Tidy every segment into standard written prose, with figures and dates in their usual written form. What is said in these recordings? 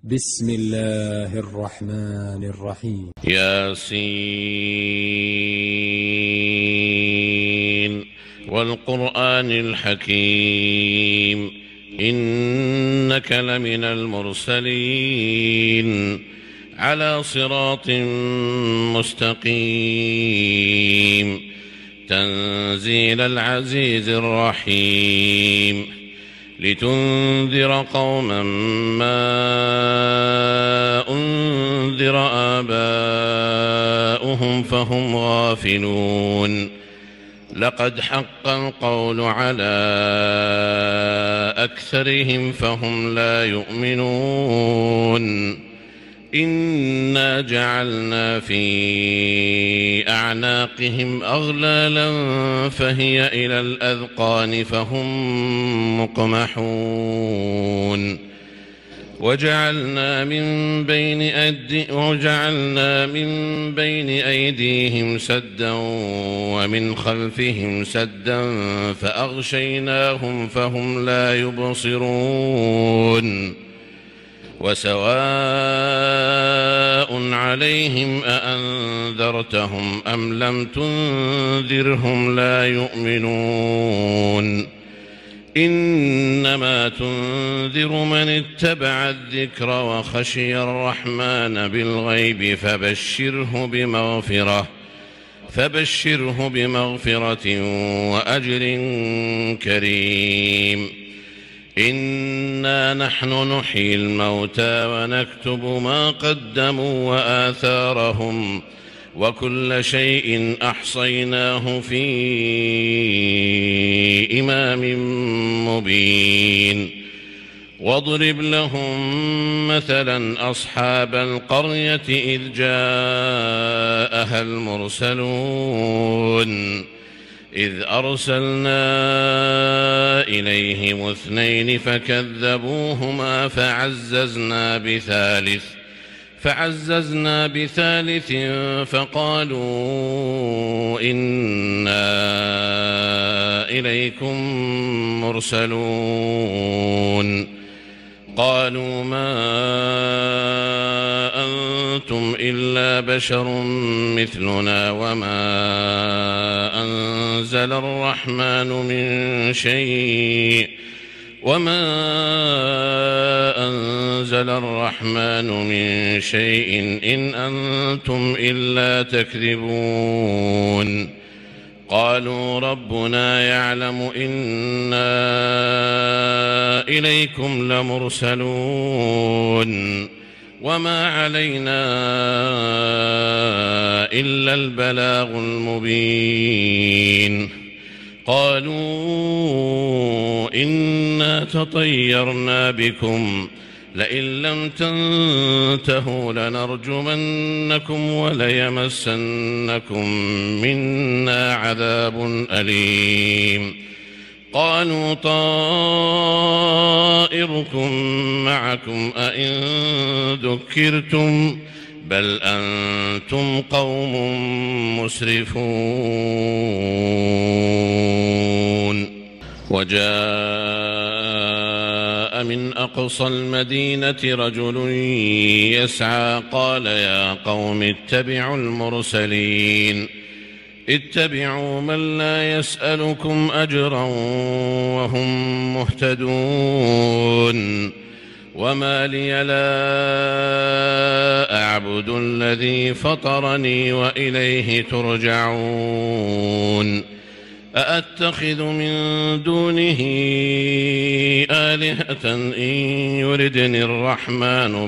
بسم الله الرحمن الرحيم. ياسين والقرآن الحكيم إنك لمن المرسلين على صراط مستقيم تنزيل العزيز الرحيم لتنذر قوما ما أنذر آباؤهم فهم غافلون لقد حق القول على أكثرهم فهم لا يؤمنون إنا جعلنا في أعناقهم أغلالا فهي إلى الأذقان فهم مقمحون وجعلنا من بين أيديهم سدا ومن خلفهم سدا فأغشيناهم فهم لا يبصرون وسواء عليهم أأنذرتهم أم لم تنذرهم لا يؤمنون إنما تنذر من اتبع الذكر وخشي الرحمن بالغيب فبشره بمغفرة وأجر كريم إنا نحن نحيي الموتى ونكتب ما قدموا وآثارهم وكل شيء أحصيناه في إمام مبين واضرب لهم مثلا أصحاب القرية إذ جاءها المرسلون إذ أرسلنا إليهم 2 فكذبوهما فعززنا بثالث فقالوا إنا إليكم مرسلون قالوا ما أنتم إلا بشر مثلنا وما أنزل الرحمن من شيء إن أنتم إلا تكذبون قالوا ربنا يعلم إنا إليكم لمرسلون وما علينا إلا البلاغ المبين قالوا إنا تطيرنا بكم لئن لم تنتهوا لنرجمنكم وليمسنكم منا عذاب أليم قالوا طائركم معكم أئن ذكرتم بل أنتم قوم مسرفون وجاء من أقصى المدينة رجل يسعى قال يا قوم اتبعوا المرسلين اتبعوا من لا يسألكم أجرا وهم مهتدون وما لي لا أعبد الذي فطرني وإليه ترجعون أأتخذ من دونه آلهة إن يردني الرحمن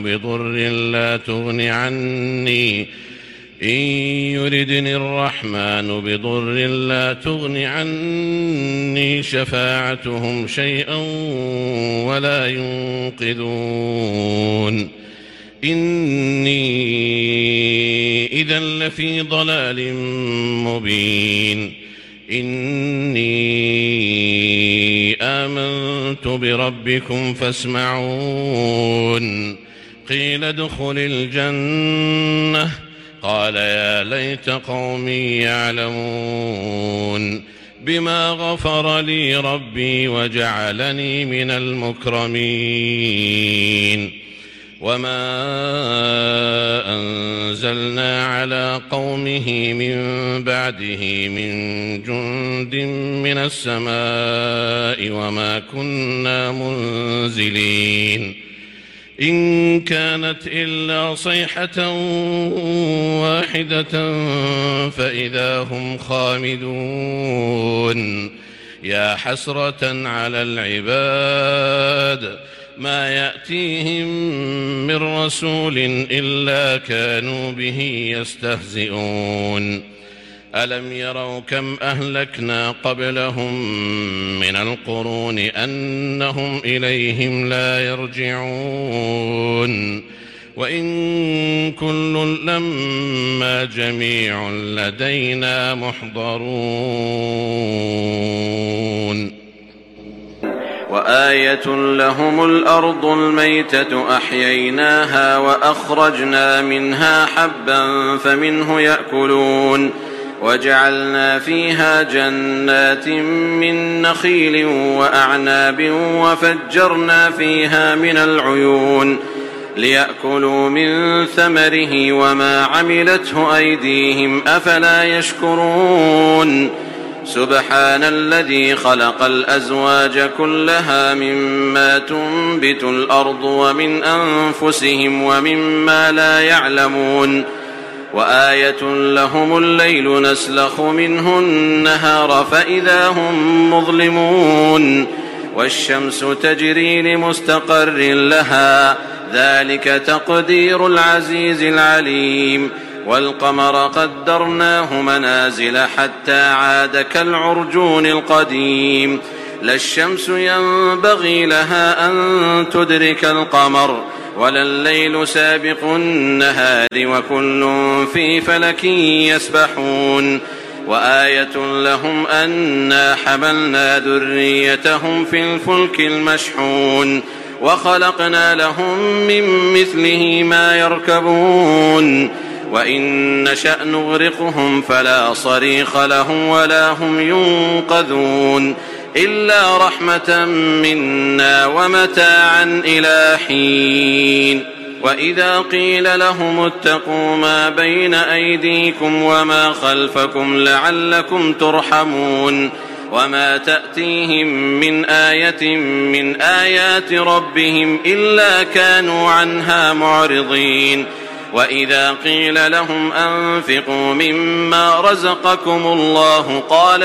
بضر لا تغن عني شفاعتهم شيئا ولا ينقذون إني إذا لفي ضلال مبين إني آمنت بربكم فاسمعون قيل ادخل الجنة قال يا ليت قومي يعلمون بما غفر لي ربي وجعلني من المكرمين وما أنزلنا على قومه من بعده من جند من السماء وما كنا منزلين إن كانت إلا صيحة واحدة فإذا هم خامدون يا حسرة على العباد ما يأتيهم من رسول إلا كانوا به يستهزئون ألم يروا كم أهلكنا قبلهم من القرون أنهم إليهم لا يرجعون وإن كل لما جميع لدينا محضرون وآية لهم الأرض الميتة أحييناها وأخرجنا منها حبا فمنه يأكلون وجعلنا فيها جنات من نخيل وأعناب وفجرنا فيها من العيون ليأكلوا من ثمره وما عملته أيديهم أفلا يشكرون سبحان الذي خلق الأزواج كلها مما تنبت الأرض ومن أنفسهم ومما لا يعلمون وآية لهم الليل نسلخ منه النهار فإذا هم مظلمون والشمس تجري لمستقر لها ذلك تقدير العزيز العليم والقمر قدرناه منازل حتى عاد كالعرجون القديم لا الشمس ينبغي لها أن تدرك القمر ولا الليل سابق النهار وكل في فلك يسبحون وآية لهم أنا حملنا ذريتهم في الفلك المشحون وخلقنا لهم من مثله ما يركبون وإن نشأ نغرقهم فلا صريخ لهم ولا هم ينقذون إلا رحمة منا ومتاعا إلى حين وإذا قيل لهم اتقوا ما بين أيديكم وما خلفكم لعلكم ترحمون وما تأتيهم من آية من آيات ربهم إلا كانوا عنها معرضين وإذا قيل لهم أنفقوا مما رزقكم الله قال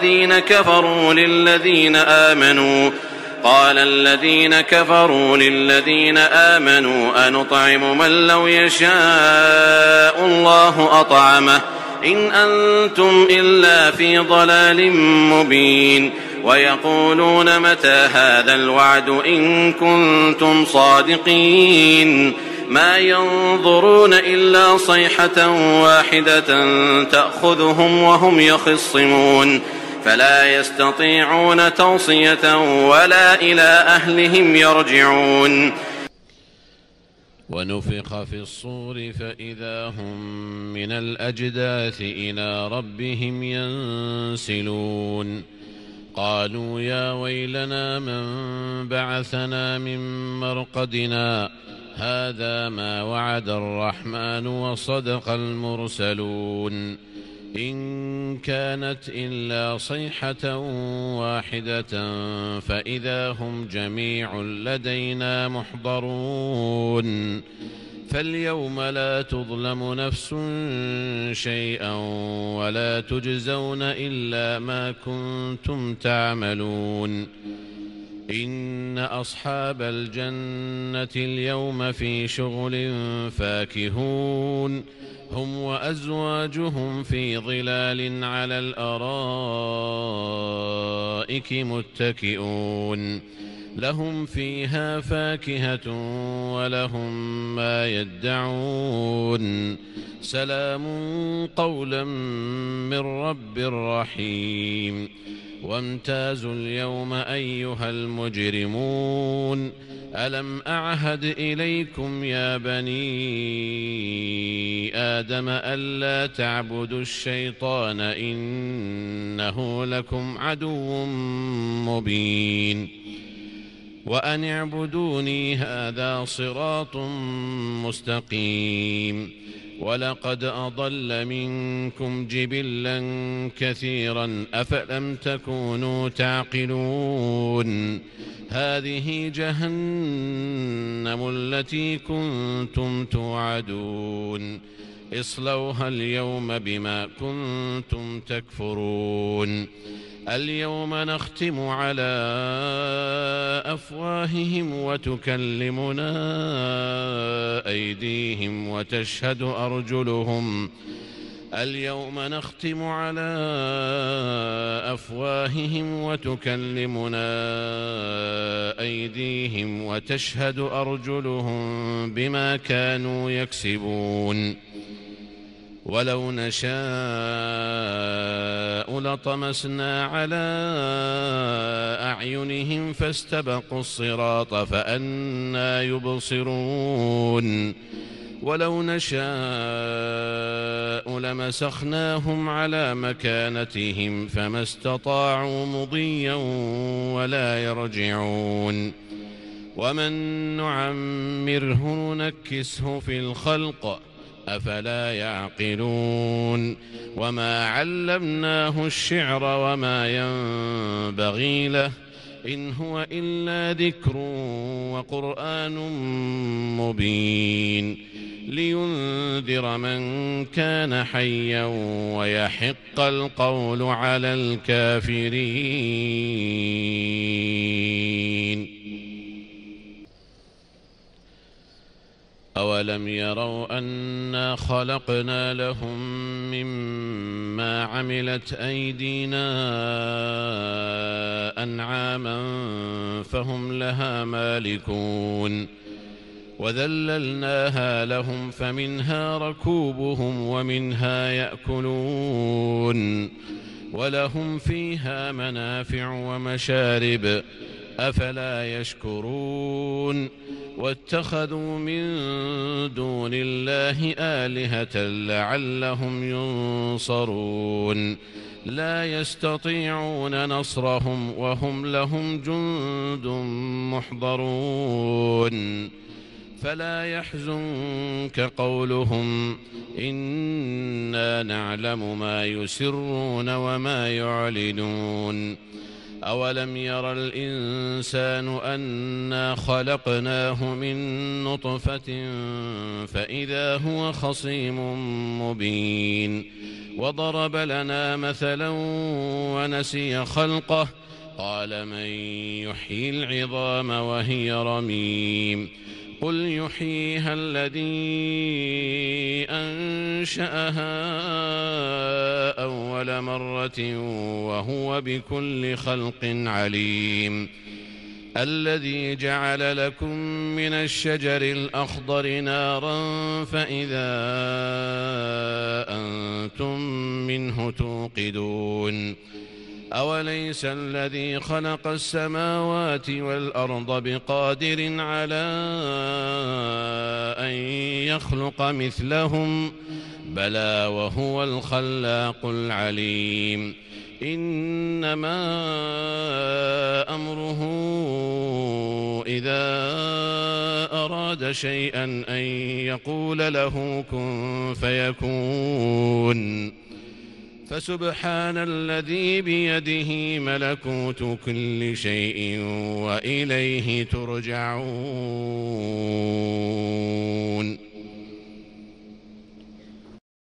الذين كفروا للذين آمنوا أنطعم من لو يشاء الله أطعمه إن أنتم إلا في ضلال مبين ويقولون متى هذا الوعد إن كنتم صادقين ما ينظرون إلا صيحة واحدة تأخذهم وهم يخصمون فلا يستطيعون توصية ولا إلى أهلهم يرجعون ونفخ في الصور فإذا هم من الأجداث إلى ربهم ينسلون قالوا يا ويلنا من بعثنا من مرقدنا هذا ما وعد الرحمن وصدق المرسلون إن كانت إلا صيحة واحدة فإذا هم جميع لدينا محضرون فاليوم لا تظلم نفس شيئا ولا تجزون إلا ما كنتم تعملون إن أصحاب الجنة اليوم في شغل فاكهون هم وأزواجهم في ظلال على الأرائك متكئون لهم فيها فاكهة ولهم ما يدعون سلام قولا من رب رحيم وامتازوا اليوم أيها المجرمون ألم أعهد إليكم يا بني آدم ألا تعبدوا الشيطان إنه لكم عدو مبين وأن اعبدوني هذا صراط مستقيم. ولقد أضل منكم جبلا كثيرا أفلم تكونوا تعقلون. هذه جهنم التي كنتم توعدون اصلوها اليوم بما كنتم تكفرون. اليوم نختم على أفواههم وتكلمنا أيديهم وتشهد أرجلهم اليوم نختم على أفواههم وتكلمنا أيديهم وتشهد أرجلهم بما كانوا يكسبون. ولو نشاء لطمسنا على أعينهم فاستبقوا الصراط فأنى يبصرون. ولو نشاء لمسخناهم على مكانتهم فما استطاعوا مضيا ولا يرجعون. ومن نعمره نكسه في الخلق أفلا يعقلون. وما علمناه الشعر وما ينبغي له إن هو إلا ذكر وقرآن مبين لينذر من كان حيا ويحق القول على الكافرين. أولم يروا أنا خلقنا لهم مما عملت أيدينا أنعاما فهم لها مالكون وذللناها لهم فمنها ركوبهم ومنها يأكلون ولهم فيها منافع ومشارب أفلا يشكرون. واتخذوا من دون الله آلهة لعلهم ينصرون لا يستطيعون نصرهم وهم لهم جند محضرون. فلا يحزنك قولهم إنا نعلم ما يسرون وما يعلنون. أولم ير الإنسان أنا خلقناه من نطفة فإذا هو خصيم مبين. وضرب لنا مثلا ونسي خلقه قال من يحيي العظام وهي رميم قل يحييها الذي أنشأها أول مرة وهو بكل خلق عليم. الذي جعل لكم من الشجر الأخضر نارا فإذا أنتم منه توقدون. أوليس الذي خلق السماوات والأرض بقادر على أن يخلق مثلهم بلى وهو الخلاق العليم. إنما أمره إذا أراد شيئا أن يقول له كن فيكون. فسبحان الذي بيده ملكوت كل شيء وإليه ترجعون.